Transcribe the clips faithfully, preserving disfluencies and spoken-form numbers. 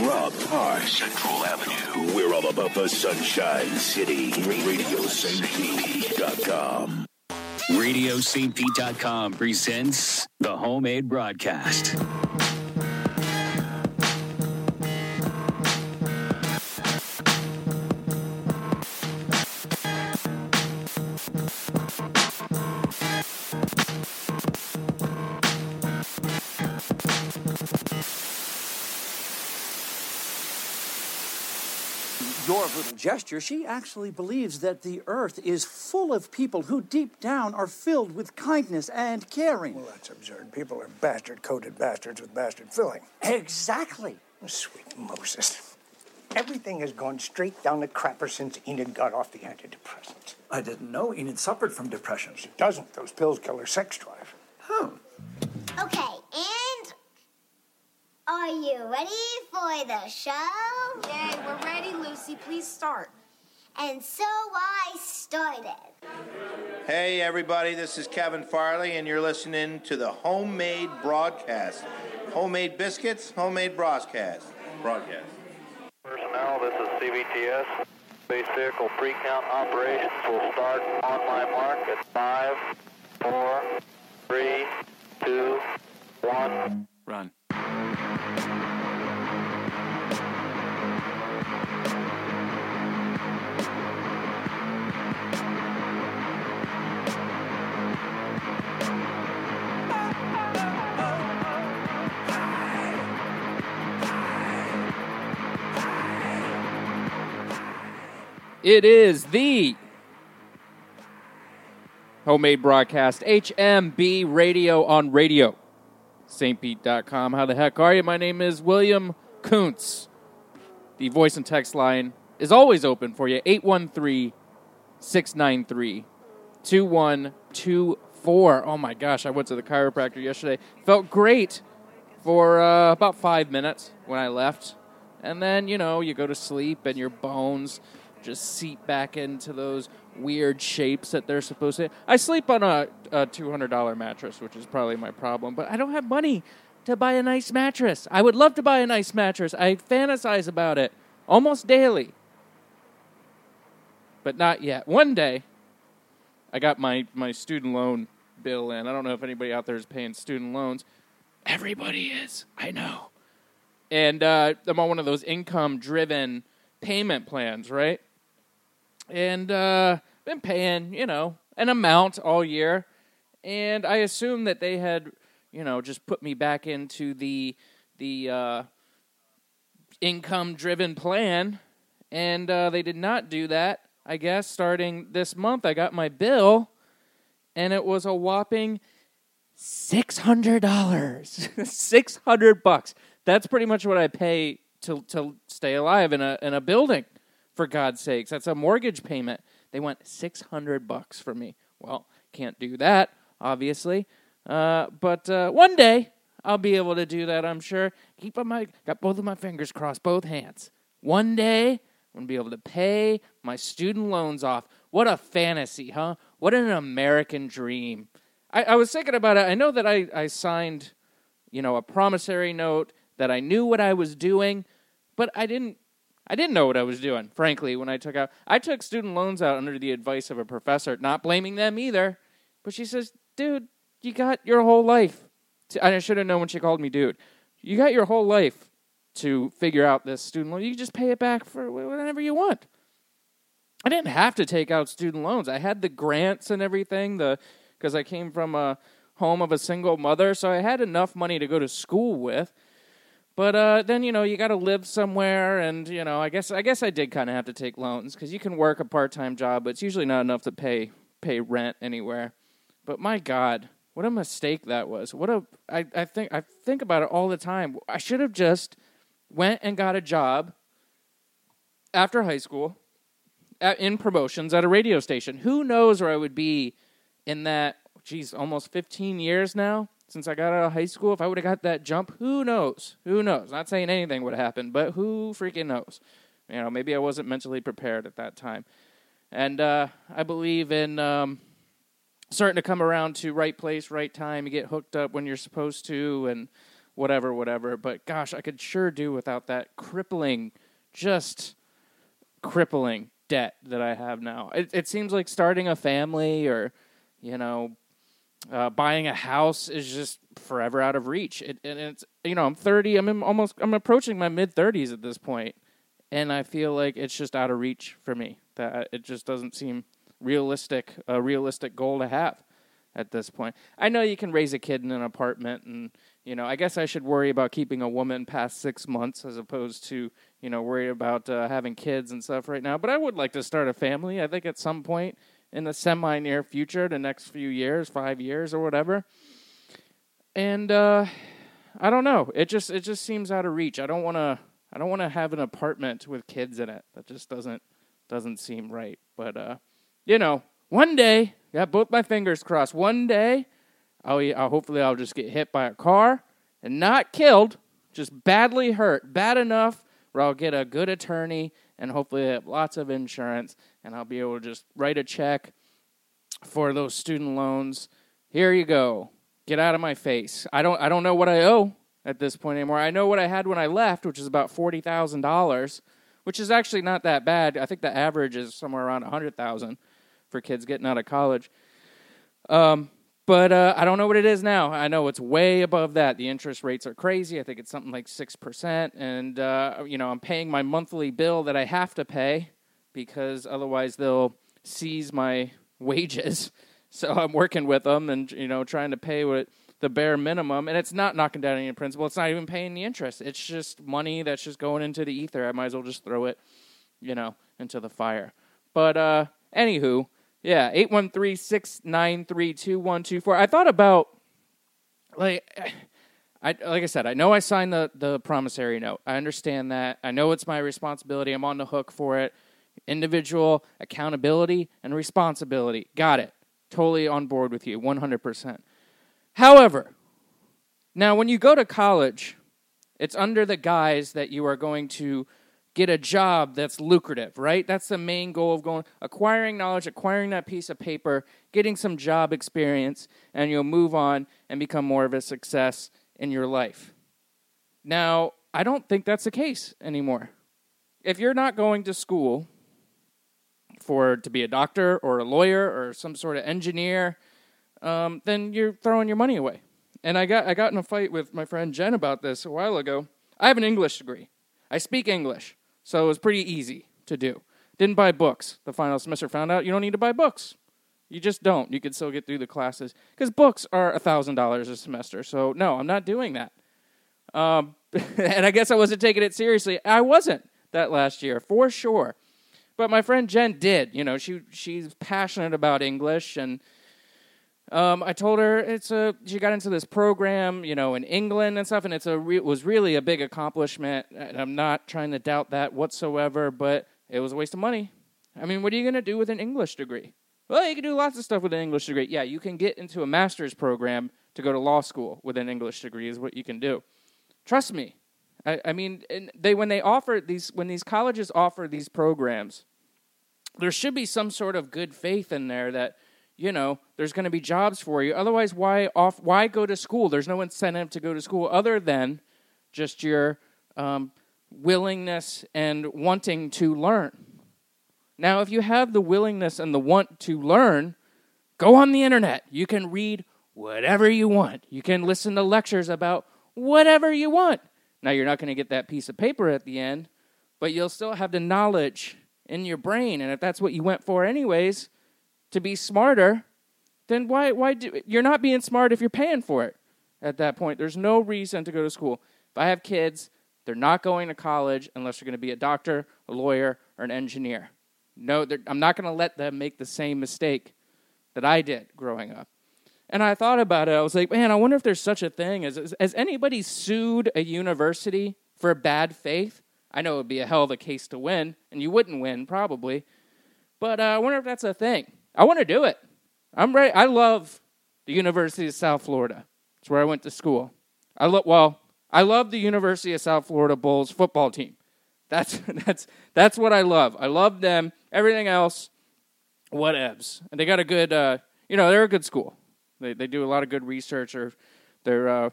Rob Park, Central Avenue. We're all about the Sunshine City. Radio Saint Pete dot com. Radio Saint Pete dot com presents the Homemade Broadcast. Your little gesture, she actually believes that the earth is full of people who deep down are filled with kindness and caring. Well, that's absurd. People are bastard-coated bastards with bastard filling. Exactly. Oh, sweet Moses. Everything has gone straight down the crapper since Enid got off the antidepressants. I didn't know Enid suffered from depression. She doesn't. Those pills kill her sex drive. Oh. Okay, and are you ready for the show? Yay, we're ready, Lucy. Please start. And so I started. Hey, everybody, this is Kevin Farley, and you're listening to the Homemade Broadcast. Homemade biscuits, homemade broadcast. Broadcast. Personnel, this is C V T S. Base vehicle pre-count operations will start on my mark at five, four, three, two, one. Run. It is the Homemade Broadcast, H M B Radio on radio, Saint Pete dot com. How the heck are you? My name is William Kuntz. The voice and text line is always open for you, eight one three, six nine three, two one two four. Oh my gosh, I went to the chiropractor yesterday. Felt great for uh, about five minutes when I left. And then, you know, you go to sleep and your bones just seep back into those weird shapes that they're supposed to. I sleep on a, a two hundred dollars mattress, which is probably my problem, but I don't have money to buy a nice mattress. I would love to buy a nice mattress. I fantasize about it almost daily, but not yet. One day, I got my, my student loan bill in. I don't know if anybody out there is paying student loans. Everybody is. I know. And uh, I'm on one of those income-driven payment plans, right? And uh, been paying, you know, an amount all year. And I assumed that they had, you know, just put me back into the the uh, income-driven plan. And uh, they did not do that. I guess starting this month, I got my bill, and it was a whopping six hundred dollars. six hundred bucks. That's pretty much what I pay to to stay alive in a in a building, for God's sakes. That's a mortgage payment. They want six hundred bucks from me. Well, can't do that, obviously. Uh, but uh, one day, I'll be able to do that, I'm sure. Keep on my, got both of my fingers crossed, both hands. One day, I'm going to be able to pay my student loans off. What a fantasy, huh? What an American dream. I, I was thinking about it. I know that I, I signed, you know, a promissory note, that I knew what I was doing, but I didn't I didn't know what I was doing, frankly, when I took out. I took student loans out under the advice of a professor, not blaming them either. But she says, dude, you got your whole life. To, and I should have known when she called me dude. You got your whole life to figure out this student loan. You can just pay it back for whatever you want. I didn't have to take out student loans. I had the grants and everything, the because I came from a home of a single mother, so I had enough money to go to school with. But uh, then, you know, you got to live somewhere, and, you know, I guess I guess I did kind of have to take loans, because you can work a part-time job, but it's usually not enough to pay pay rent anywhere. But my God, what a mistake that was. What a I, I think I think about it all the time. I should have just went and got a job after high school at, in promotions at a radio station. Who knows where I would be in that, geez, almost fifteen years now? Since I got out of high school, if I would have got that jump, who knows? Who knows? Not saying anything would have happened, but who freaking knows? You know, maybe I wasn't mentally prepared at that time. And uh, I believe in um, starting to come around to right place, right time. You get hooked up when you're supposed to, and whatever, whatever. But gosh, I could sure do without that crippling, just crippling debt that I have now. It, it seems like starting a family or, you know, uh, buying a house is just forever out of reach. It, and it's, you know, I'm thirty. I'm in almost, I'm approaching my mid thirties at this point, and I feel like it's just out of reach for me. That it just doesn't seem realistic, a realistic goal to have at this point. I know you can raise a kid in an apartment, and, you know, I guess I should worry about keeping a woman past six months as opposed to, you know, worry about uh, having kids and stuff right now. But I would like to start a family, I think, at some point in the semi-near future, the next few years, five years or whatever. And uh, I don't know. It just it just seems out of reach. I don't want to I don't want to have an apartment with kids in it. That just doesn't doesn't seem right. But uh, you know, one day, got both my fingers crossed. One day, I'll, I'll hopefully I'll just get hit by a car and not killed, just badly hurt, bad enough where I'll get a good attorney and hopefully have lots of insurance, and I'll be able to just write a check for those student loans. Here you go. Get out of my face. I don't I don't know what I owe at this point anymore. I know what I had when I left, which is about forty thousand dollars, which is actually not that bad. I think the average is somewhere around one hundred thousand dollars for kids getting out of college. Um, but uh, I don't know what it is now. I know it's way above that. The interest rates are crazy. I think it's something like six percent. And, uh, you know, I'm paying my monthly bill that I have to pay because otherwise they'll seize my wages. So I'm working with them and, you know, trying to pay what the bare minimum. And it's not knocking down any principal. It's not even paying the interest. It's just money that's just going into the ether. I might as well just throw it, you know, into the fire. But, uh, anywho, yeah, eight one three, six nine three, two one two four. I thought about, like, I like I said, I know I signed the, the promissory note. I understand that. I know it's my responsibility. I'm on the hook for it. Individual accountability and responsibility. Got it. Totally on board with you, one hundred percent. However, now when you go to college, it's under the guise that you are going to get a job that's lucrative, right? That's the main goal of going, acquiring knowledge, acquiring that piece of paper, getting some job experience, and you'll move on and become more of a success in your life. Now, I don't think that's the case anymore. If you're not going to school for to be a doctor or a lawyer or some sort of engineer, um, then you're throwing your money away. And I got I got in a fight with my friend Jen about this a while ago. I have an English degree. I speak English. So it was pretty easy to do. Didn't buy books the final semester. Found out you don't need to buy books. You just don't. You can still get through the classes. Because books are one thousand dollars a semester. So, no, I'm not doing that. Um, and I guess I wasn't taking it seriously. I wasn't that last year, for sure. But my friend Jen did. You know, she she's passionate about English. And um, I told her it's a. she got into this program, you know, in England and stuff, and it's a re- it was really a big accomplishment. And I'm not trying to doubt that whatsoever, but it was a waste of money. I mean, what are you going to do with an English degree? Well, you can do lots of stuff with an English degree. Yeah, you can get into a master's program to go to law school with an English degree is what you can do. Trust me. I, I mean, they when they offer these when these colleges offer these programs, there should be some sort of good faith in there that, you know, there's going to be jobs for you. Otherwise, why off? Why go to school? There's no incentive to go to school other than just your um, willingness and wanting to learn. Now, if you have the willingness and the want to learn, go on the internet. You can read whatever you want. You can listen to lectures about whatever you want. Now, you're not going to get that piece of paper at the end, but you'll still have the knowledge in your brain. And if that's what you went for anyways, to be smarter, then why why do you're not being smart if you're paying for it at that point. There's no reason to go to school. If I have kids, they're not going to college unless you're going to be a doctor, a lawyer, or an engineer. No, I'm not going to let them make the same mistake that I did growing up. And I thought about it. I was like, man, I wonder if there's such a thing. As, has anybody sued a university for bad faith? I know it would be a hell of a case to win, and you wouldn't win probably. But uh, I wonder if that's a thing. I want to do it. I'm ready. I love the University of South Florida. It's where I went to school. I lo- Well, I love the University of South Florida Bulls football team. That's that's that's what I love. I love them. Everything else, whatevs. And they got a good, uh, you know, they're a good school. They they do a lot of good research. Or they're uh,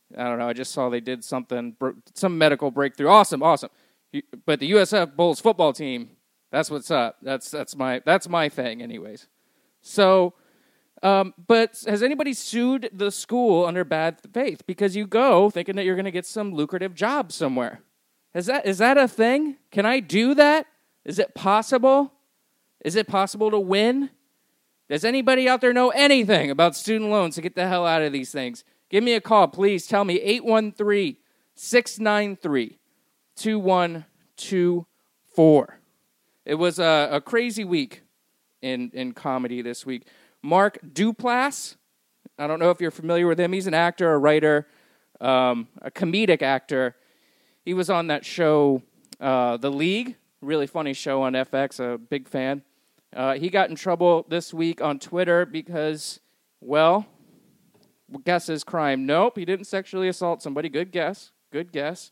I don't know. I just saw they did something, some medical breakthrough. Awesome, awesome. But the U S F Bulls football team, that's what's up. That's that's my that's my thing, anyways. So, um, but has anybody sued the school under bad faith because you go thinking that you're going to get some lucrative job somewhere? Is that is that a thing? Can I do that? Is it possible? Is it possible to win? Does anybody out there know anything about student loans to get the hell out of these things? Give me a call, please. Tell me, eight one three, six nine three, two one two four. It was a, a crazy week in, in comedy this week. Mark Duplass, I don't know if you're familiar with him. He's an actor, a writer, um, a comedic actor. He was on that show, uh, The League, really funny show on F X, a big fan. Uh, he got in trouble this week on Twitter because, well, guess his crime. Nope, he didn't sexually assault somebody. Good guess. Good guess.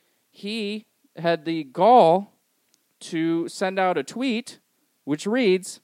He had the gall to send out a tweet which reads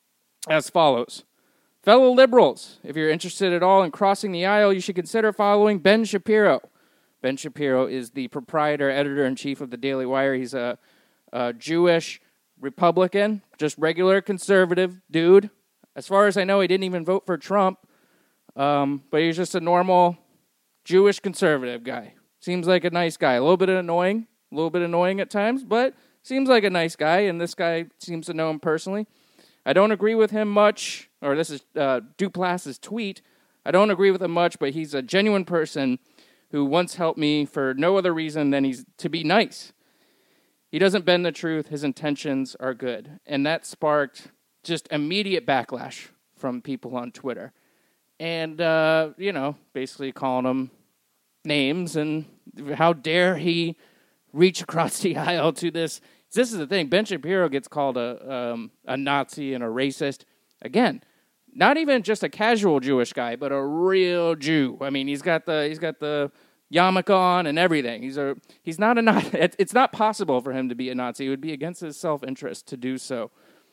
as follows. Fellow liberals, if you're interested at all in crossing the aisle, you should consider following Ben Shapiro. Ben Shapiro is the proprietor, editor-in-chief of the Daily Wire. He's a, a Jewish Republican, just regular conservative dude. As far as I know, he didn't even vote for Trump, um, but he's just a normal Jewish conservative guy. Seems like a nice guy. A little bit annoying, a little bit annoying at times, but seems like a nice guy, and this guy seems to know him personally. I don't agree with him much, or this is uh, Duplass's tweet. I don't agree with him much, but he's a genuine person who once helped me for no other reason than he's to be nice. He doesn't bend the truth. His intentions are good. And that sparked just immediate backlash from people on Twitter. And, uh, you know, basically calling him names and how dare he reach across the aisle to this. This is the thing. Ben Shapiro gets called a um, a Nazi and a racist. Again, not even just a casual Jewish guy, but a real Jew. I mean, he's got the he's got the yarmulke on and everything. He's a he's not a Nazi. It's not possible for him to be a Nazi. It would be against his self-interest to do so.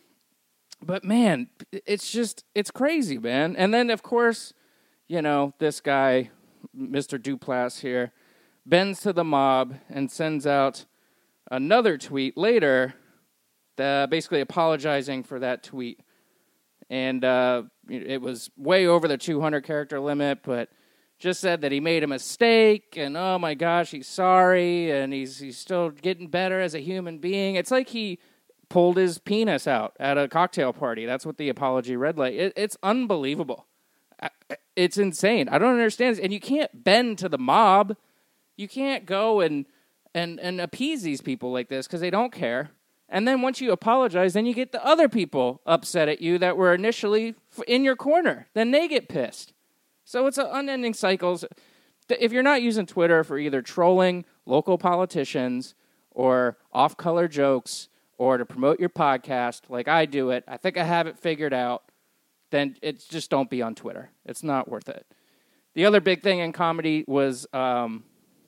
But man, it's just it's crazy, man. And then of course, you know, this guy, Mister Duplass here, bends to the mob and sends out another tweet later, uh, basically apologizing for that tweet. And uh, it was way over the two hundred character limit, but just said that he made a mistake, and oh my gosh, he's sorry, and he's he's still getting better as a human being. It's like he pulled his penis out at a cocktail party. That's what the apology read like. It, it's unbelievable. It's insane. I don't understand this. And you can't bend to the mob. You can't go and and, and appease these people like this because they don't care. And then once you apologize, then you get the other people upset at you that were initially in your corner. Then they get pissed. So it's an unending cycle. If you're not using Twitter for either trolling local politicians or off-color jokes or to promote your podcast like I do it, I think I have it figured out, then it's just don't be on Twitter. It's not worth it. The other big thing in comedy was um,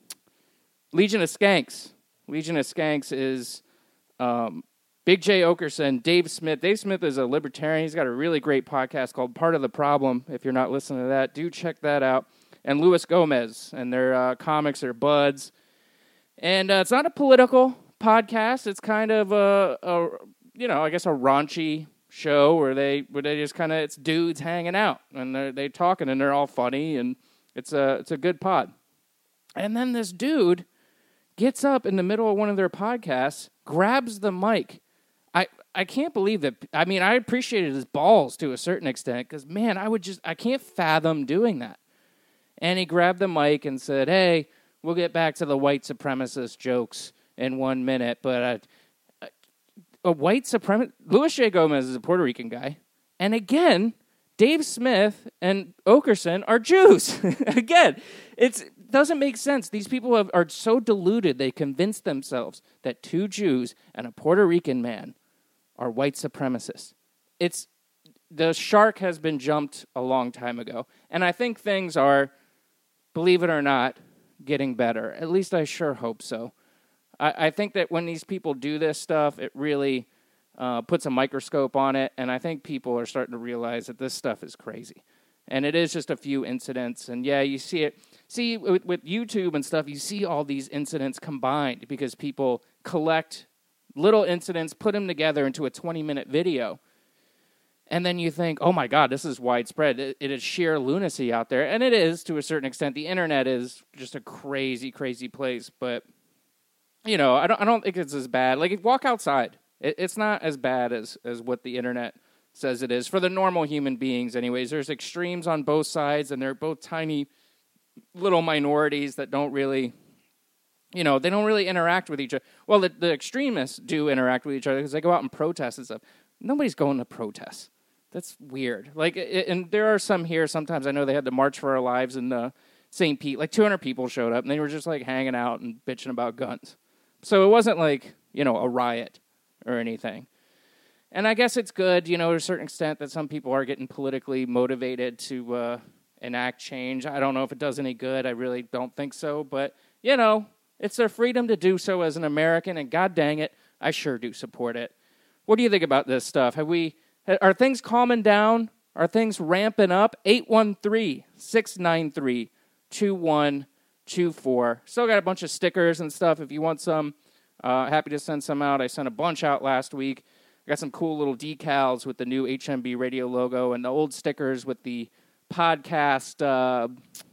Legion of Skanks. Legion of Skanks is um, Big J Okerson, Dave Smith. Dave Smith is a libertarian. He's got a really great podcast called Part of the Problem. If you're not listening to that, do check that out. And Luis Gomez, and their uh, comics are buds. And uh, it's not a political podcast. It's kind of a, a, you know, I guess a raunchy show where they where they just kind of, it's dudes hanging out and they're they talking and they're all funny and it's a it's a good pod. And then this dude gets up in the middle of one of their podcasts, grabs the mic. I I can't believe that. I mean, I appreciated his balls to a certain extent because man, I would just I can't fathom doing that. And he grabbed the mic and said, "Hey, we'll get back to the white supremacist jokes in one minute, but." Uh, A white supremacist, Luis J. Gomez is a Puerto Rican guy. And again, Dave Smith and Okerson are Jews. Again, it doesn't make sense. These people have, are so deluded, they convince themselves that two Jews and a Puerto Rican man are white supremacists. It's the shark has been jumped a long time ago. And I think things are, believe it or not, getting better. At least I sure hope so. I think that when these people do this stuff, it really uh, puts a microscope on it, and I think people are starting to realize that this stuff is crazy. And it is just a few incidents, and yeah, you see it. See, with, with YouTube and stuff, you see all these incidents combined because people collect little incidents, put them together into a twenty-minute video. And then you think, oh, my God, this is widespread. It, it is sheer lunacy out there. And it is, to a certain extent. The internet is just a crazy, crazy place. But, you know, I don't I don't think it's as bad. Like, walk outside. It, it's not as bad as, as what the internet says it is. For the normal human beings, anyways. There's extremes on both sides, and they're both tiny little minorities that don't really, you know, they don't really interact with each other. Well, the, the extremists do interact with each other because they go out and protest and stuff. Nobody's going to protest. That's weird. Like, and there are some here. Sometimes I know they had to March for Our Lives in uh, Saint Pete. Like, two hundred people showed up, and they were just, like, hanging out and bitching about guns. So it wasn't like, you know, a riot or anything. And I guess it's good, you know, to a certain extent that some people are getting politically motivated to uh, enact change. I don't know if it does any good. I really don't think so. But, you know, it's their freedom to do so as an American, and God dang it, I sure do support it. What do you think about this stuff? Have we... Are things calming down? Are things ramping up? eight one three, six nine three, two one two four. Still got a bunch of stickers and stuff if you want some. Uh, happy to send some out. I sent a bunch out last week. I got some cool little decals with the new H M B radio logo and the old stickers with the podcast, uh,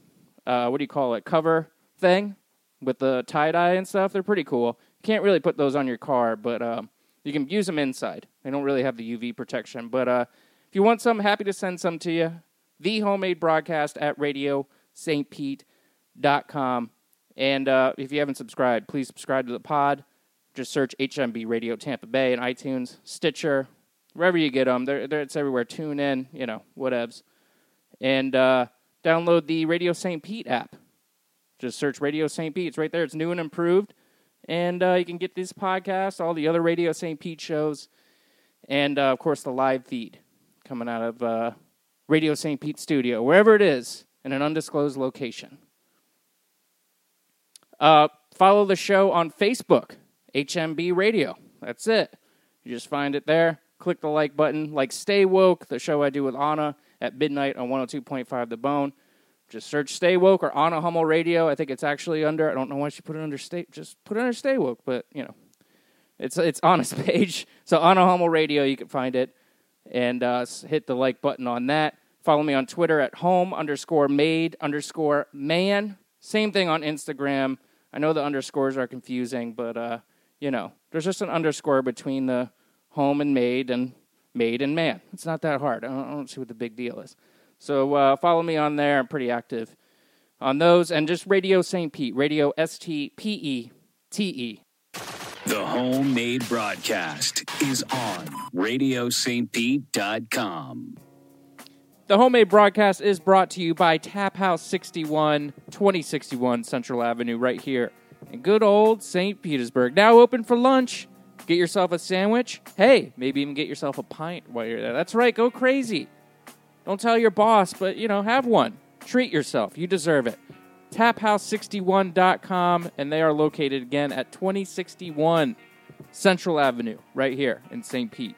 uh, what do you call it, cover thing with the tie-dye and stuff. They're pretty cool. Can't really put those on your car, but... Um, You can use them inside. They don't really have the U V protection. But uh, if you want some, happy to send some to you. The Homemade Broadcast at radio st pete dot com. And uh, if you haven't subscribed, please subscribe to the pod. Just search H M B Radio Tampa Bay in iTunes, Stitcher, wherever you get them. They're, they're, it's everywhere. Tune in, you know, whatevs. And uh, download the Radio Saint Pete app. Just search Radio Saint Pete. It's right there. It's new and improved. And uh, you can get this podcast, all the other Radio Saint Pete shows, and, uh, of course, the live feed coming out of uh, Radio Saint Pete Studio, wherever it is, in an undisclosed location. Uh, follow the show on Facebook, H M B Radio. That's it. You just find it there. Click the like button. Like Stay Woke, the show I do with Anna at midnight on one oh two point five The Bone. Just search Stay Woke or Anna Hummel Radio. I think it's actually under, I don't know why she put it under Stay, just put it under Stay Woke, but, you know, it's it's on its page. So Anna Hummel Radio, you can find it, and uh, hit the like button on that. Follow me on Twitter at home underscore made underscore man. Same thing on Instagram. I know the underscores are confusing, but, uh, you know, there's just an underscore between the home and made and made and man. It's not that hard. I don't, I don't see what the big deal is. So uh, follow me on there. I'm pretty active on those. And just Radio Saint Pete, Radio S T P E T E. The Homemade Broadcast is on radio st pete dot com. The Homemade Broadcast is brought to you by Tap House sixty-one, twenty sixty-one Central Avenue, right here in good old Saint Petersburg. Now open for lunch. Get yourself a sandwich. Hey, maybe even get yourself a pint while you're there. That's right, go crazy. Don't tell your boss, but, you know, have one. Treat yourself. You deserve it. tap house sixty-one dot com, and they are located, again, at twenty sixty-one Central Avenue, right here in Saint Pete.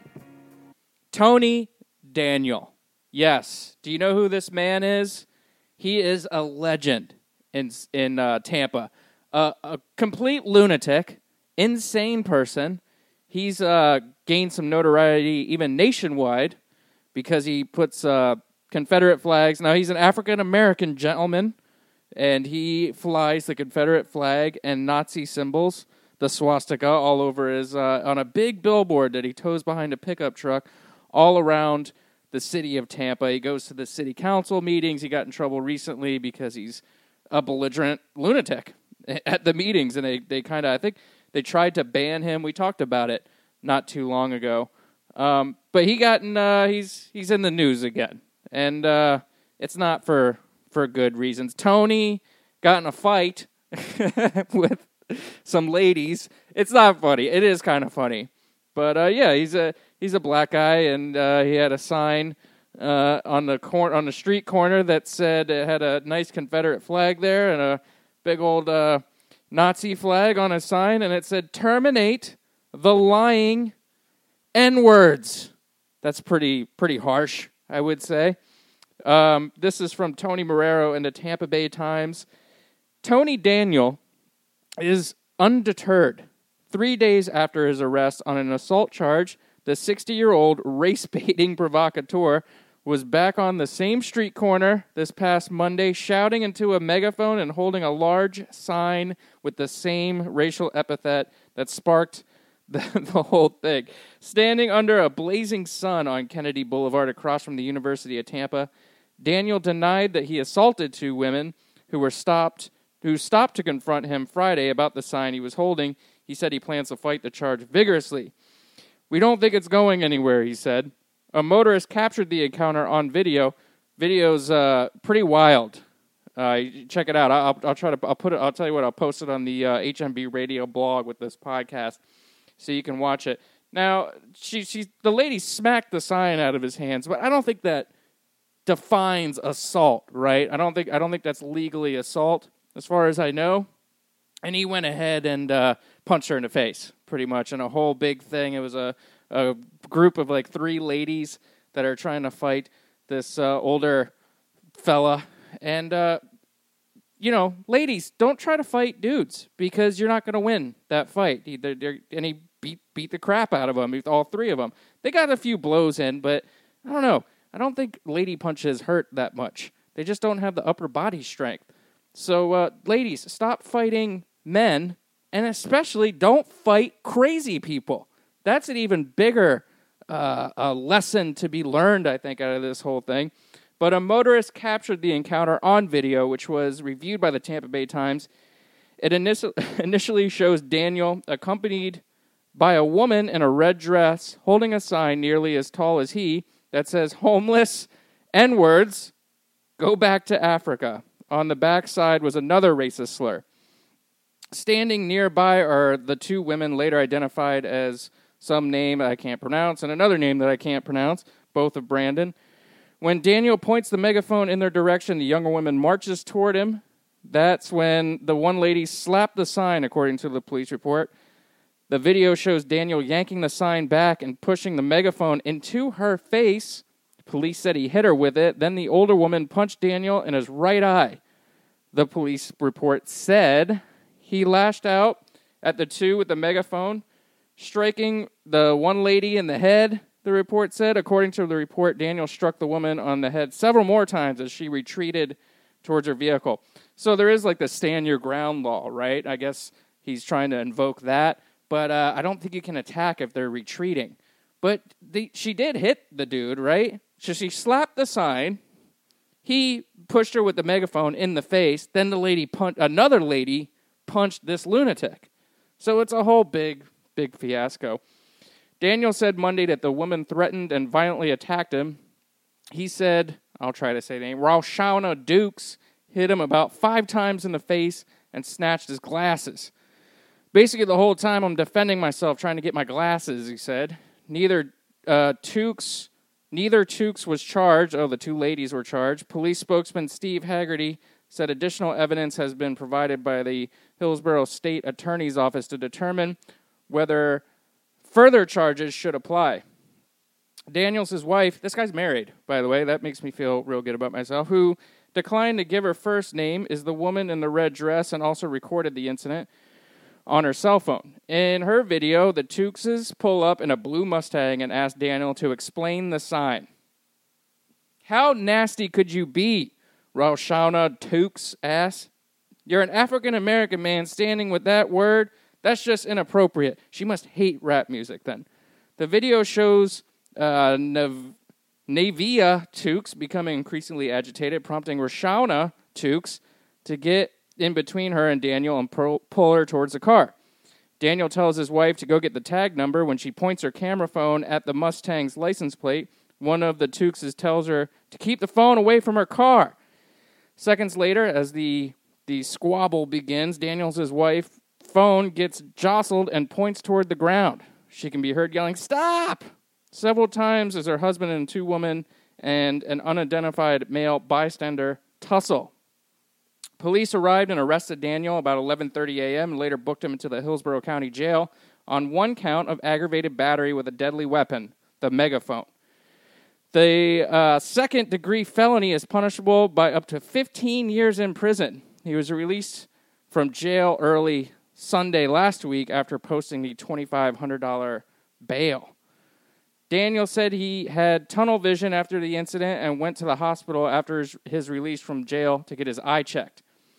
Tony Daniel. Yes. Do you know who this man is? He is a legend in in uh, Tampa. Uh, a complete lunatic, insane person. He's uh, gained some notoriety even nationwide because he puts uh, Confederate flags. Now, he's an African-American gentleman, and he flies the Confederate flag and Nazi symbols, the swastika, all over his, uh, on a big billboard that he tows behind a pickup truck all around the city of Tampa. He goes to the city council meetings. He got in trouble recently because he's a belligerent lunatic at the meetings, and they, they kind of, I think, they tried to ban him. We talked about it not too long ago. Um, but he got in, uh, he's he's in the news again, and uh, it's not for for good reasons. Tony got in a fight with some ladies. It's not funny. It is kind of funny, but uh, yeah, he's a he's a black guy, and uh, he had a sign uh, on the cor- on the street corner that said it had a nice Confederate flag there and a big old uh, Nazi flag on his sign, and it said "Terminate the lying N-words." That's pretty pretty harsh, I would say. Um, this is from Tony Marrero in the Tampa Bay Times. Tony Daniel is undeterred. Three days after his arrest on an assault charge, the sixty-year-old race-baiting provocateur was back on the same street corner this past Monday, shouting into a megaphone and holding a large sign with the same racial epithet that sparked the, the whole thing. Standing under a blazing sun on Kennedy Boulevard across from the University of Tampa, Daniel denied that he assaulted two women who were stopped, who stopped to confront him Friday about the sign he was holding. He said he plans to fight the charge vigorously. "We don't think it's going anywhere," he said. A motorist captured the encounter on video. Video's uh, pretty wild. Uh, check it out. I'll, I'll try to. I'll put it. I'll tell you what. I'll post it on the uh, H M B Radio blog with this podcast, so you can watch it. Now, she, she, the lady smacked the sign out of his hands, but I don't think that defines assault, right? I don't think. I don't think that's legally assault, as far as I know. And he went ahead and uh, punched her in the face, pretty much, in a whole big thing. It was a. a group of like three ladies that are trying to fight this uh, older fella. And, uh, you know, ladies, don't try to fight dudes because you're not going to win that fight. He, they're, they're, and he beat beat the crap out of them, all three of them. They got a few blows in, but I don't know. I don't think lady punches hurt that much. They just don't have the upper body strength. So, uh, ladies, stop fighting men, and especially don't fight crazy people. That's an even bigger uh, a lesson to be learned, I think, out of this whole thing. But a motorist captured the encounter on video, which was reviewed by the Tampa Bay Times. It initial, initially shows Daniel accompanied by a woman in a red dress holding a sign nearly as tall as he that says, "Homeless, N-words, go back to Africa." On the backside was another racist slur. Standing nearby are the two women later identified as some name I can't pronounce, and another name that I can't pronounce, both of Brandon. When Daniel points the megaphone in their direction, the younger woman marches toward him. That's when the one lady slapped the sign, according to the police report. The video shows Daniel yanking the sign back and pushing the megaphone into her face. Police said he hit her with it. Then the older woman punched Daniel in his right eye. The police report said he lashed out at the two with the megaphone, striking the one lady in the head, the report said. According to the report, Daniel struck the woman on the head several more times as she retreated towards her vehicle. So there is like the stand your ground law, right? I guess he's trying to invoke that. But uh, I don't think you can attack if they're retreating. But the, she did hit the dude, right? So she slapped the sign. He pushed her with the megaphone in the face. Then the lady punched, another lady punched this lunatic. So it's a whole big... big fiasco. Daniel said Monday that the woman threatened and violently attacked him. He said, I'll try to say the name, Raushana Dukes hit him about five times in the face and snatched his glasses. Basically, the whole time I'm defending myself, trying to get my glasses, he said. Neither uh, Tukes, neither Tukes was charged. Oh, the two ladies were charged. Police spokesman Steve Haggerty said additional evidence has been provided by the Hillsborough State Attorney's Office to determine whether further charges should apply. Daniels' wife, this guy's married, by the way, that makes me feel real good about myself, who declined to give her first name, is the woman in the red dress and also recorded the incident on her cell phone. In her video, the Tukeses pull up in a blue Mustang and ask Daniel to explain the sign. How nasty could you be, Raushana Tukes asked. You're an African-American man standing with that word. That's just inappropriate. She must hate rap music then. The video shows uh, Nav- Navia Tukes becoming increasingly agitated, prompting Raushana Tukes to get in between her and Daniel and pull, pull her towards the car. Daniel tells his wife to go get the tag number. When she points her camera phone at the Mustang's license plate, one of the Tukeses tells her to keep the phone away from her car. Seconds later, as the, the squabble begins, Daniel's wife phone gets jostled and points toward the ground. She can be heard yelling, "Stop!" several times as her husband and two women and an unidentified male bystander tussle. Police arrived and arrested Daniel about eleven thirty a.m. and later booked him into the Hillsborough County Jail on one count of aggravated battery with a deadly weapon, the megaphone. The uh, second-degree felony is punishable by up to fifteen years in prison. He was released from jail early Sunday last week after posting the twenty-five hundred dollars bail. Daniel said he had tunnel vision after the incident and went to the hospital after his, his release from jail to get his eye checked.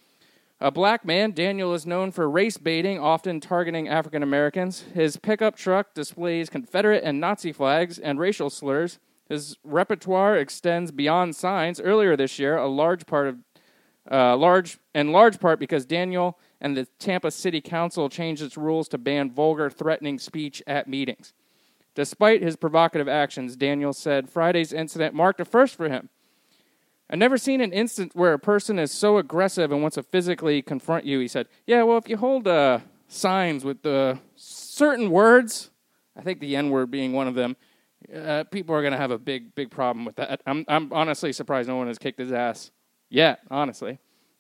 A black man, Daniel is known for race baiting, often targeting African Americans. His pickup truck displays Confederate and Nazi flags and racial slurs. His repertoire extends beyond signs. Earlier this year, a large part of uh, large and large part because Daniel and the Tampa City Council changed its rules to ban vulgar, threatening speech at meetings. Despite his provocative actions, Daniel said Friday's incident marked a first for him. I've never seen an instance where a person is so aggressive and wants to physically confront you, he said. Yeah, well, if you hold uh, signs with uh, certain words, I think the N-word being one of them, uh, people are going to have a big, big problem with that. I'm, I'm honestly surprised no one has kicked his ass yet, honestly.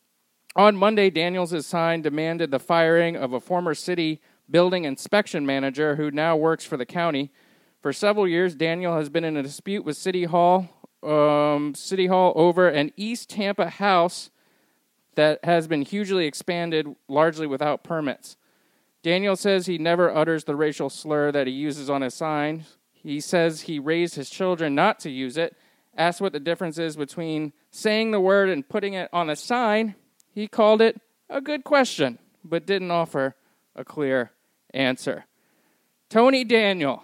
On Monday, Daniels' sign demanded the firing of a former city building inspection manager who now works for the county. For several years, Daniel has been in a dispute with City Hall, um, City Hall over an East Tampa house that has been hugely expanded, largely without permits. Daniel says he never utters the racial slur that he uses on his sign. He says he raised his children not to use it. Asked what the difference is between saying the word and putting it on a sign, he called it a good question, but didn't offer a clear answer. Tony Daniel,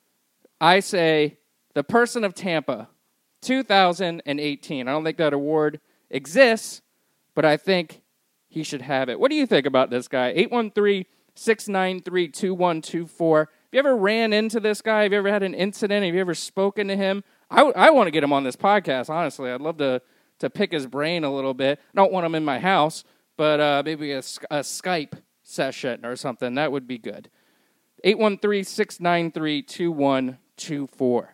I say, the person of Tampa, two thousand eighteen. I don't think that award exists, but I think he should have it. What do you think about this guy? eight one three, six nine three, two one two four. Have you ever ran into this guy? Have you ever had an incident? Have you ever spoken to him? I, w- I want to get him on this podcast, honestly. I'd love to, to pick his brain a little bit. I don't want him in my house, but uh, maybe a, a Skype session or something. That would be good. eight one three, six nine three, two one two four.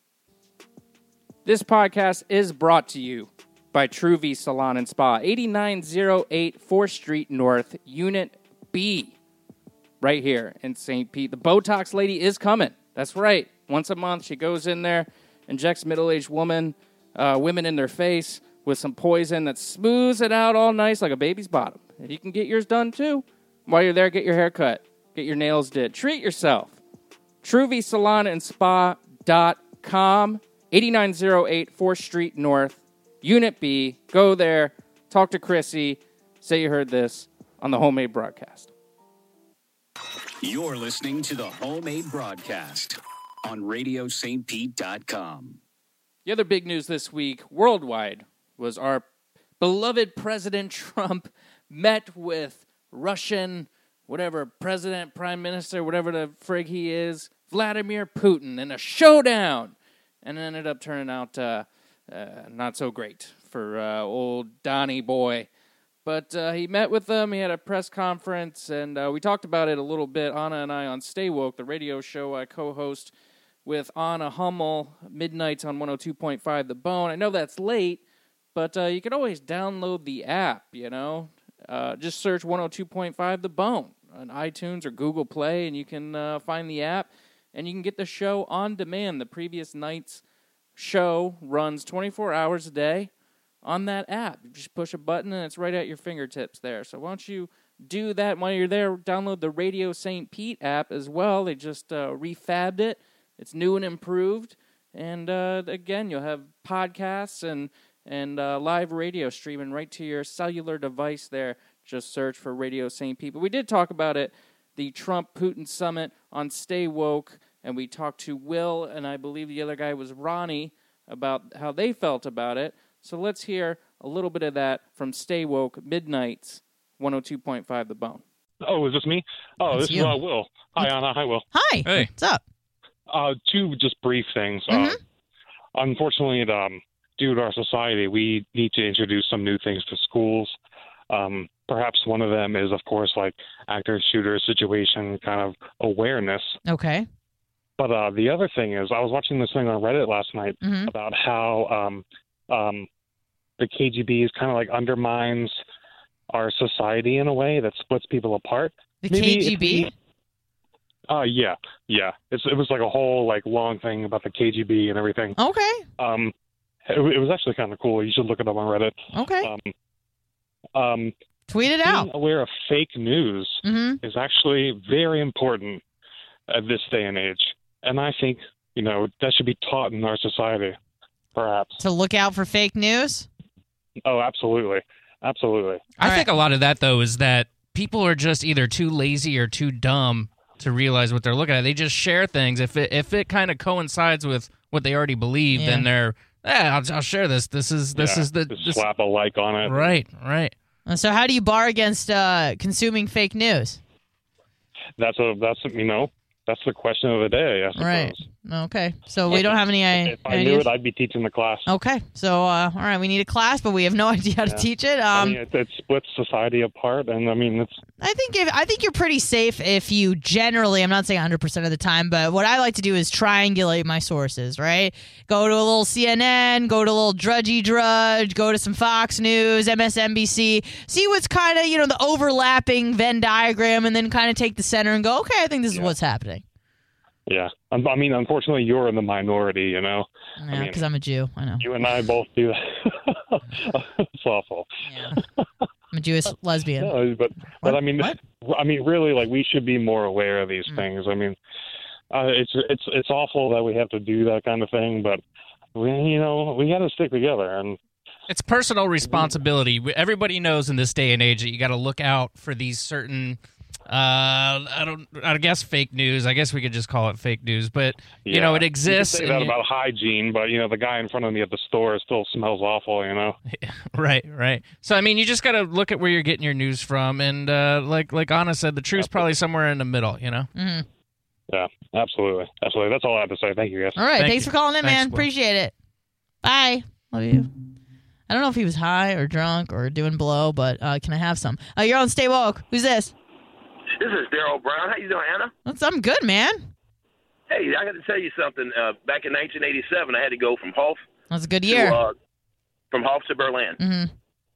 This podcast is brought to you by True V Salon and Spa, eighty-nine oh eight fourth Street North, Unit B, right here in Saint Pete. The Botox lady is coming. That's right. Once a month, she goes in there, injects middle-aged woman, uh, women in their face with some poison that smooths it out all nice like a baby's bottom. And you can get yours done, too. While you're there, get your hair cut. Get your nails did. Treat yourself. True V Salon and Spa dot com, eighty-nine oh eight fourth Street North, Unit B. Go there. Talk to Chrissy. Say you heard this on the Homemade Broadcast. You're listening to the Homemade Broadcast on radio st pete dot com. The other big news this week, worldwide, was our beloved President Trump met with Russian, whatever, president, prime minister, whatever the frig he is, Vladimir Putin, in a showdown. And it ended up turning out uh, uh, not so great for uh, old Donnie boy. But uh, he met with them, he had a press conference, and uh, we talked about it a little bit, Anna and I, on Stay Woke, the radio show I co-host with Anna Hummel, midnights on one oh two point five The Bone. I know that's late, but uh, you can always download the app, you know. Uh, just search one oh two point five The Bone on iTunes or Google Play, and you can uh, find the app, and you can get the show on demand. The previous night's show runs twenty-four hours a day on that app. You just push a button, and it's right at your fingertips there. So why don't you do that while you're there? Download the Radio Saint Pete app as well. They just uh, refabbed it. It's new and improved. And, uh, again, you'll have podcasts and and uh, live radio streaming right to your cellular device there. Just search for Radio Saint Pete. But we did talk about it, the Trump-Putin summit on Stay Woke, and we talked to Will, and I believe the other guy was Ronnie, about how they felt about it. So let's hear a little bit of that from Stay Woke, midnights, one oh two point five The Bone. Oh, is this me? Oh, That's this you. is uh, Will. Hi, Anna. Hi, Will. Hi. Hey. What's up? Uh, two just brief things. Mm-hmm. Uh, unfortunately, um, due to our society, we need to introduce some new things to schools. Um, perhaps one of them is, of course, like actor-shooter situation kind of awareness. Okay. But uh, the other thing is, I was watching this thing on Reddit last night Mhm. about how um, um, the K G B is kind of like undermines our society in a way that splits people apart. The Maybe K G B? if we- Uh, yeah, yeah. It's it was like a whole like long thing about the K G B and everything. Okay. Um, it, it was actually kind of cool. You should look it up on Reddit. Okay. Um, um, Tweet it out. Being aware of fake news mm-hmm. is actually very important at this day and age. And I think, you know, that should be taught in our society, perhaps. To look out for fake news? Oh, absolutely. Absolutely. I All think right. a lot of that, though, is that people are just either too lazy or too dumb to realize what they're looking at. They just share things. If it if it kind of coincides with what they already believe, Yeah. then they're, eh, I'll, I'll share this. This is this Yeah, is the just this, slap a like on it. right, right. So how do you bar against uh, consuming fake news? That's a that's you know that's the question of the day. I suppose. Right. Okay. So we don't have any uh, If I ideas? knew it, I'd be teaching the class. Okay. So, uh, all right, we need a class, but we have no idea how to Yeah. teach it. Um, I mean, it, it splits society apart, and I mean, it's I think if, I think you're pretty safe if you generally, I'm not saying one hundred percent of the time, but what I like to do is triangulate my sources, right? Go to a little C N N, go to a little drudgy drudge, go to some Fox News, M S N B C, see what's kind of, you know, the overlapping Venn diagram, and then kind of take the center and go, okay, I think this is Yeah. what's happening. yeah. I mean, unfortunately, you're in the minority. You know, Yeah, mean, because I'm a Jew. I know. you and I both do that. It's awful. Yeah. I'm a Jewish lesbian. No, but but I mean, I mean, really, like we should be more aware of these Mm. things. I mean, uh, it's it's it's awful that we have to do that kind of thing, but we, you know, we got to stick together. And It's personal responsibility. Everybody knows in this day and age that you got to look out for these certain. Uh, I don't. I guess fake news. I guess we could just call it fake news. But you yeah, know, it you exists. can say and that you- about hygiene, but you know, the guy in front of me at the store still smells awful. You know. Right, right. So I mean, you just got to look at where you're getting your news from, and uh, like like Anna said, the truth's probably somewhere in the middle. You know. Mm-hmm. Yeah, absolutely, absolutely. That's all I have to say. Thank you, guys. All right. Thank Thanks you. for calling in, Thanks, man. Will. Appreciate it. Bye. Love you. I don't know if he was high or drunk or doing blow, but uh, can I have some? Uh, you're on Stay Woke. Who's this? This is Daryl Brown. How you doing, Anna? What's, I'm good, man. Hey, I got to tell you something. Uh, back in nineteen eighty-seven, I had to go from Hof That's a good year. to uh, from Hof to Berlin, hmm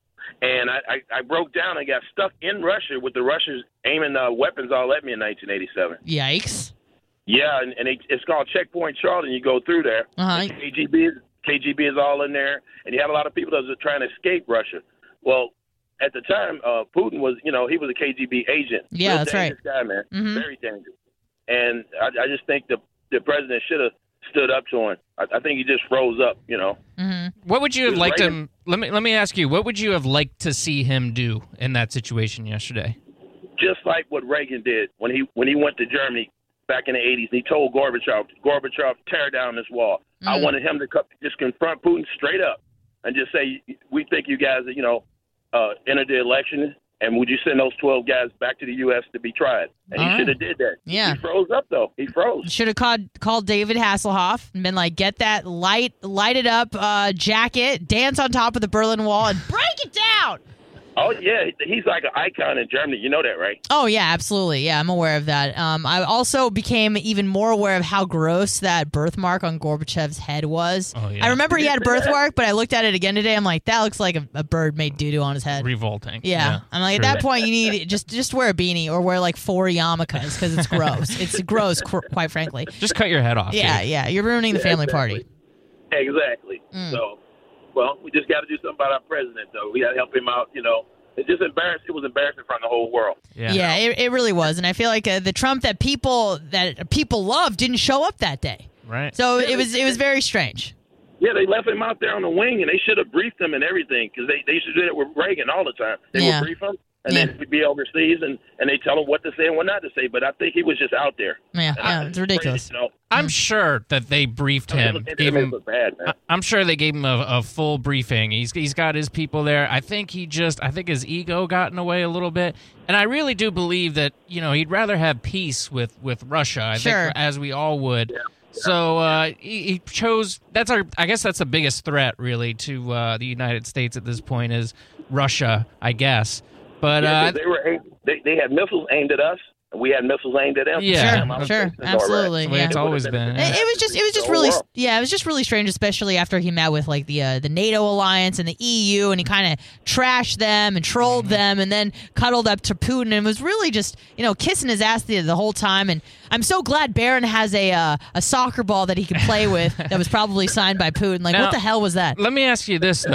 and I, I, I broke down and got stuck in Russia with the Russians aiming uh, weapons all at me in nineteen eighty-seven. Yikes. Yeah, and, and it, it's called Checkpoint Charlie. And you go through there. Uh-huh. K G B is K G B is all in there, and you have a lot of people that are trying to escape Russia. Well, at the time, uh, Putin was, you know, he was a K G B agent. Yeah, Real that's right. dangerous guy, man. Mhm. Very dangerous. And I, I just think the the president should have stood up to him. I, I think he just froze up, you know. hmm What would you have It was liked Reagan. him? Let me let me ask you. What would you have liked to see him do in that situation yesterday? Just like what Reagan did when he when he went to Germany back in the eighties. He told Gorbachev, Gorbachev, tear down this wall. Mm. I wanted him to co- just confront Putin straight up and just say, we think you guys, you know, uh, entered the election, and would you send those twelve guys back to the U S to be tried? And All he right. should have did that. Yeah. He froze up, though. He froze. Should have called called David Hasselhoff and been like, get that light lighted up uh, jacket, dance on top of the Berlin Wall, and break it down. Oh, yeah. He's like an icon in Germany. You know that, right? Oh, yeah, absolutely. Yeah, I'm aware of that. Um, I also became even more aware of how gross that birthmark on Gorbachev's head was. Oh, yeah. I remember he You had a did see that? birthmark, but I looked at it again today. I'm like, that looks like a, a bird made doo-doo on his head. Revolting. Yeah. I'm like, true. at that point, you need just just wear a beanie or wear like four yarmulkes because it's gross. It's gross, qu- quite frankly. Just cut your head off. Yeah, dude. yeah. You're ruining the Yeah, family exactly. party. Exactly. Mm. So, well, we just got to do something about our president, though. We got to help him out, you know. It's just embarrassing. It was embarrassing from the whole world. Yeah. Yeah, it, it really was. And I feel like uh, the Trump that people that people love didn't show up that day. Right. So it was it was very strange. Yeah, they left him out there on the wing, and they should have briefed him and everything, because they, they used to do that with Reagan all the time. They Yeah. would brief him, and Yeah. then he'd be overseas, and, and they tell him what to say and what not to say. But I think he was just out there. Yeah, And I- yeah, it's ridiculous. You know, I'm sure that they briefed I mean, him. it, it, Gave it him. was bad, man. I- I'm sure they gave him a, a full briefing. He's he's got his people there. I think he just I think his ego got in the way a little bit, and I really do believe that you know he'd rather have peace with, with Russia. I Sure. think as we all would. So uh, he, he chose. That's our. I guess that's the biggest threat really to uh, the United States at this point is Russia. I guess, but Yeah, uh, they were aimed, they, they had missiles aimed at us, and we had missiles aimed at them. Yeah. Damn, I was Sure, thinking, all right. absolutely, the way yeah. it's It would've always been- been. It, it was just, it was just The really, whole world. yeah, it was just really strange, especially after he met with like the uh, the NATO alliance and the E U, and he kind of trashed them and trolled Mm-hmm. them, and then cuddled up to Putin, and was really just, you know, kissing his ass the, the whole time. And I'm so glad Barron has a uh, a soccer ball that he can play with that was probably signed by Putin. Like, Now- what the hell was that? Let me ask you this though: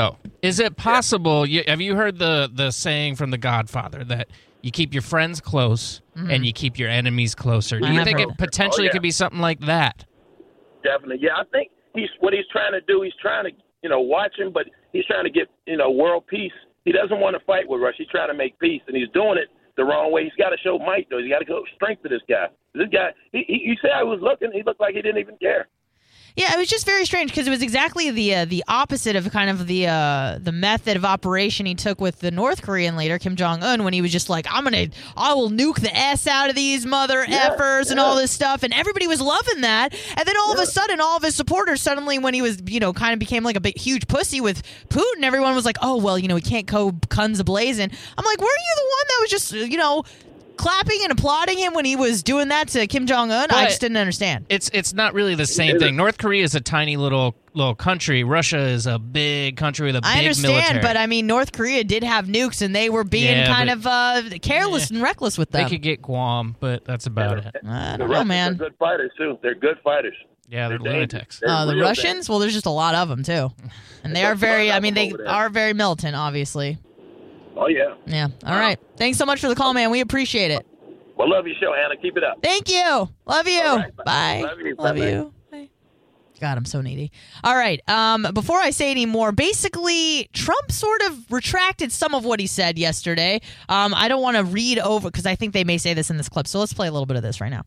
Is it possible? You, have you heard the the saying from The Godfather that you keep your friends close Mhm. and you keep your enemies closer? Do I you have think heard it that. potentially Oh, yeah. could be something like that? Definitely. Yeah, I think he's what he's trying to do. He's trying to, you know, watch him, but he's trying to get, you know, world peace. He doesn't want to fight with Russia. He's trying to make peace, and he's doing it the wrong way. He's got to show might, though. He's got to go strength to this guy. This guy, he, he, you say I was looking, he looked like he didn't even care. Yeah, it was just very strange because it was exactly the uh, the opposite of kind of the uh, the method of operation he took with the North Korean leader Kim Jong Un when he was just like, I'm gonna, I will nuke the s out of these mother Yeah, effers and yeah. all this stuff, and everybody was loving that. And then all of Yeah. a sudden, all of his supporters suddenly, when he was, you know, kind of became like a big huge pussy with Putin, everyone was like, oh well, you know, he can't go guns ablazing. I'm like, were you the one that was just, you know, clapping and applauding him when he was doing that to Kim Jong Un? I But just didn't understand. It's it's not really the same thing. North Korea is a tiny little little country. Russia is a big country with a big I understand, military. but I mean, North Korea did have nukes, and they were being Yeah, kind but- of uh, careless and reckless with them. They could get Guam, but that's about it. I The don't know, Russians man. are good fighters, too. They're good fighters. Yeah, they're, They're lunatics. dangerous. Uh, the They're real Russians? Well, there's just a lot of them too, and they are very. I mean, they over there. are very militant, obviously. Oh, yeah. Yeah. All right. Thanks so much for the call, man. We appreciate it. Well, love your show, Anna. Keep it up. Thank you. Love you. All right, bye. Love you. Love Bye-bye. you. Bye. God, I'm so needy. All right. Um, before I say any more, basically, Trump sort of retracted some of what he said yesterday. Um, I don't want to read over because I think they may say this in this clip. So let's play a little bit of this right now.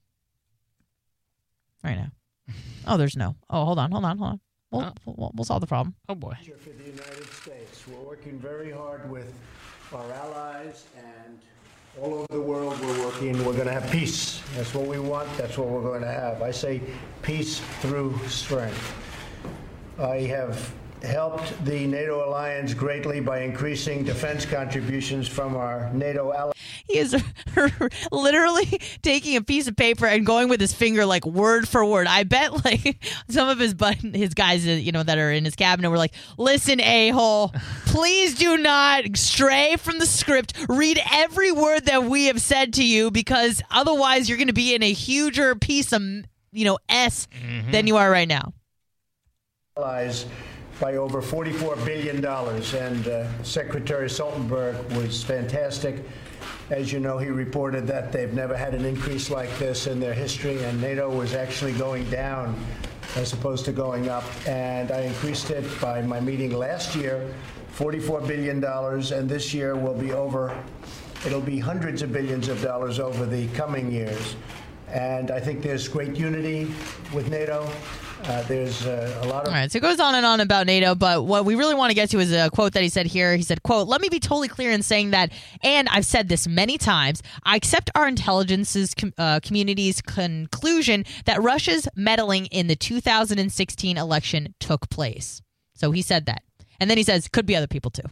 Right now. Oh, there's no. Oh, hold on. Hold on. Hold on. We'll, we'll, we'll solve the problem. Oh, boy. For the United States, we're working very hard with our allies and all over the world. We're working. We're going to have peace. That's what we want. That's what we're going to have. I say peace through strength. I have helped the NATO alliance greatly by increasing defense contributions from our NATO allies. He is literally taking a piece of paper and going with his finger like word for word. I bet like some of his button, his guys, you know, that are in his cabinet were like, "Listen, a-hole, please do not stray from the script. Read every word that we have said to you, because otherwise you're going to be in a huger piece of, you know, S Mm-hmm. than you are right now." Allies by over forty-four billion dollars, and uh, Secretary Stoltenberg was fantastic. As you know, he reported that they've never had an increase like this in their history, and NATO was actually going down as opposed to going up. And I increased it by my meeting last year, forty-four billion dollars, and this year will be over, it'll be hundreds of billions of dollars over the coming years. And I think there's great unity with NATO. Uh, there's uh, a lot of... All right, so it goes on and on about NATO, but what we really want to get to is a quote that he said here. He said, quote, "Let me be totally clear in saying that, and I've said this many times, I accept our intelligence's com- uh, community's conclusion that Russia's meddling in the two thousand sixteen election took place." So he said that. And then he says, could be other people too.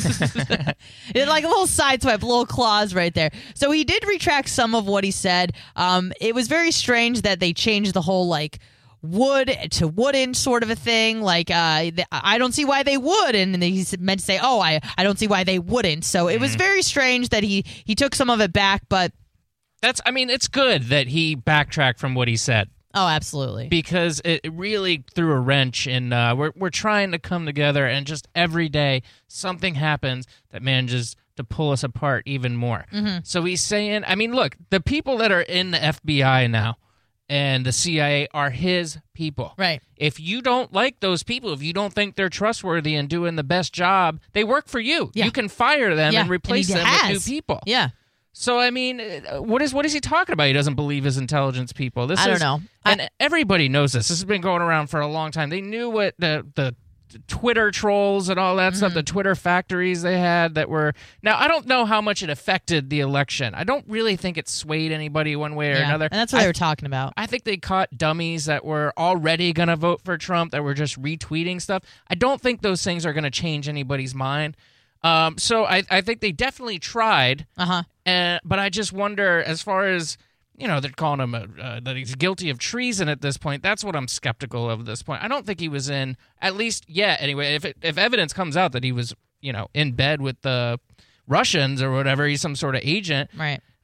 It's like a little sideswipe, little clause right there. So he did retract some of what he said. Um, it was very strange that they changed the whole, like, would to wouldn't sort of a thing. Like, uh, th- I don't see why they would. And then he meant to say, oh, I, I don't see why they wouldn't. So it was very strange that he, he took some of it back, but... That's, I mean, it's good that he backtracked from what he said. Oh, absolutely. Because it really threw a wrench in, uh, we're, we're trying to come together, and just every day something happens that manages to pull us apart even more. Mhm. So he's saying, I mean, look, the people that are in the F B I now and the C I A are his people. Right. If you don't like those people, if you don't think they're trustworthy and doing the best job, they work for you. Yeah. You can fire them Yeah, and replace and he them with has. new people. Yeah. So I mean, uh, what is what is he talking about? He doesn't believe his intelligence people. This I don't is, know. and everybody knows this. This has been going around for a long time. They knew what the the Twitter trolls and all that stuff, the Twitter factories they had that were. Now I don't know how much it affected the election. I don't really think it swayed anybody one way or Yeah, another. and that's what I they were talking about. I think they caught dummies that were already going to vote for Trump that were just retweeting stuff. I don't think those things are going to change anybody's mind. Um, so I, I think they definitely tried. Uh-huh. Uh, but I just wonder, as far as, you know, they're calling him a, uh, that he's guilty of treason at this point. That's what I'm skeptical of at this point. I don't think he was in, at least yet anyway, if it, if evidence comes out that he was, you know, in bed with the Russians or whatever, he's some sort of agent. Right.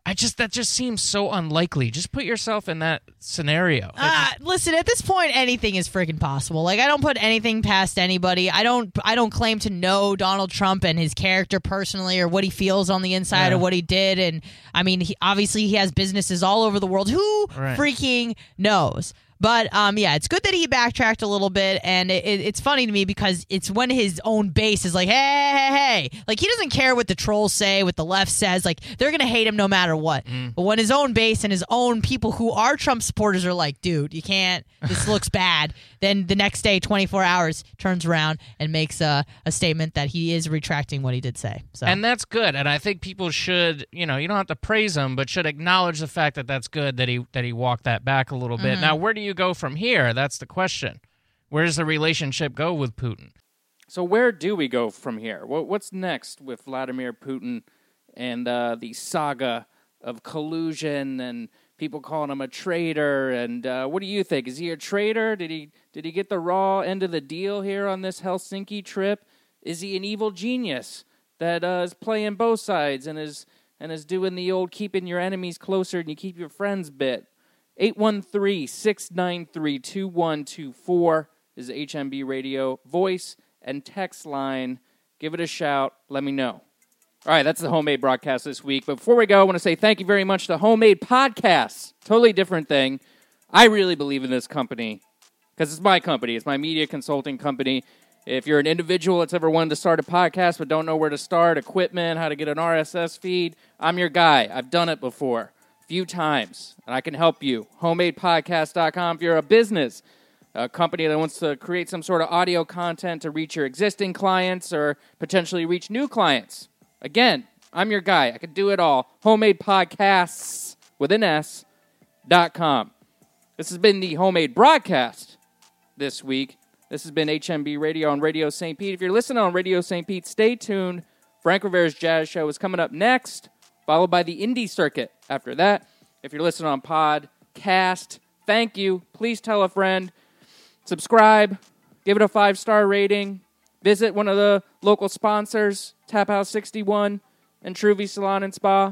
I just that just seems so unlikely. Just put yourself in that scenario. Uh, listen, at this point, anything is freaking possible. Like, I don't put anything past anybody. I don't. I don't claim to know Donald Trump and his character personally, or what he feels on the inside, Yeah. or what he did. And I mean, he, obviously, he has businesses all over the world. Who Right. freaking knows? But, um, yeah, it's good that he backtracked a little bit, and it, it, it's funny to me because it's when his own base is like, hey, hey, hey. Like, he doesn't care what the trolls say, what the left says. Like, they're going to hate him no matter what. Mm. But when his own base and his own people who are Trump supporters are like, dude, you can't, this looks bad, then the next day, twenty-four hours, turns around and makes a, a statement that he is retracting what he did say. So. And that's good. And I think people should, you know, you don't have to praise him, but should acknowledge the fact that that's good that he that he walked that back a little bit. Mhm. Now, where do you go from here? That's the question. Where does the relationship go with Putin? So where do we go from here? What, what's next with Vladimir Putin and uh, the saga of collusion and people calling him a traitor? And uh, what do you think? Is he a traitor? Did he did he get the raw end of the deal here on this Helsinki trip? Is he an evil genius that uh, is playing both sides and is and is doing the old keeping your enemies closer and you keep your friends bit? eight one three, six nine three, two one two four is H M B Radio voice and text line. Give it a shout. Let me know. All right, that's the Homemade broadcast this week. But before we go, I want to say thank you very much to Homemade Podcasts. Totally different thing. I really believe in this company because it's my company. It's my media consulting company. If you're an individual that's ever wanted to start a podcast but don't know where to start, equipment, how to get an R S S feed, I'm your guy. I've done it before. Few times, and I can help you. homemade podcast dot com if you're a business, a company that wants to create some sort of audio content to reach your existing clients or potentially reach new clients. Again, I'm your guy. I can do it all. homemade podcasts with an S dot com. This has been the Homemade Broadcast this week. This has been H M B Radio on Radio Saint Pete. If you're listening on Radio Saint Pete, stay tuned. Frank Rivera's Jazz Show is coming up next, followed by the Indie Circuit after that. If you're listening on Podcast, thank you. Please tell a friend. Subscribe. Give it a five-star rating. Visit one of the local sponsors, Tap House sixty-one and Truvy Salon and Spa.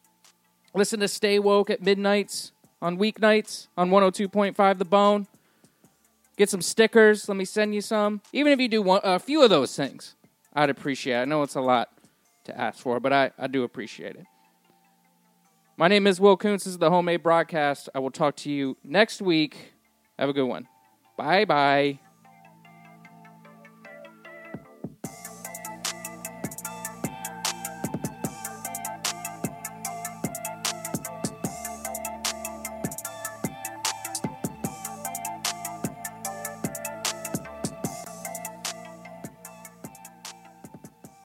Listen to Stay Woke at midnights on weeknights on one oh two point five The Bone. Get some stickers. Let me send you some. Even if you do one, a few of those things, I'd appreciate it. I know it's a lot to ask for, but I, I do appreciate it. My name is Will Kuntz. This is the Homemade Broadcast. I will talk to you next week. Have a good one. Bye-bye.